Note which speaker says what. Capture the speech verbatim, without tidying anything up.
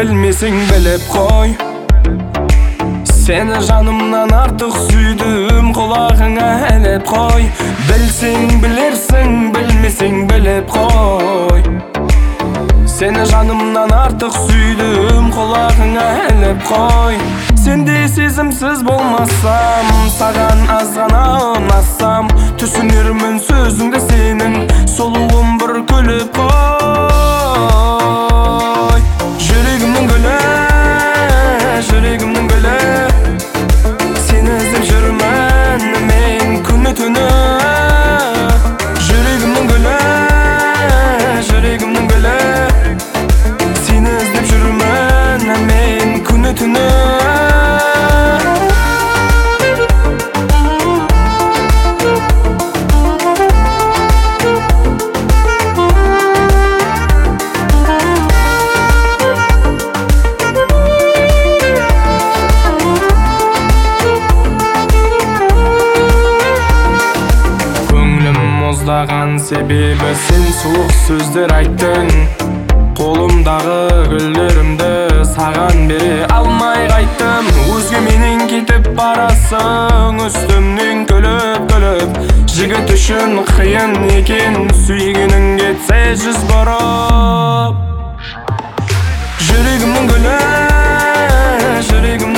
Speaker 1: Bilmesең біліп қой, сені жанымнан артық сүйдім, құлағыңа іліп қой. Білсең білерсің, білмесең біліп қой. Сені жанымнан артық сүйдім, құлағыңа іліп қой. Сенде сезімсіз болмасам, саған азғана ұнасам, түсінермін сөзіңді сенің, сұлуым бір күліп қой. Жүрегімнің гүлі, жүрегімнің гүлі, сені іздеп жүрмін мен күні түні. Жүрегімнің гүлі, жүрегімнің гүлі, сені іздеп жүрмін мен күні түні. Мұздаған себебі сен суық сөздер айттың. Қолымдағы гүлдерімді саған бере алмай қайттым. Өзгеменен кетіп барасың, үстімнен күліп-күліп. Жігіт үшін қиын екен, сүйгенің кетсе жүз бұрып. Жүрегімнің гүлі, жүрегім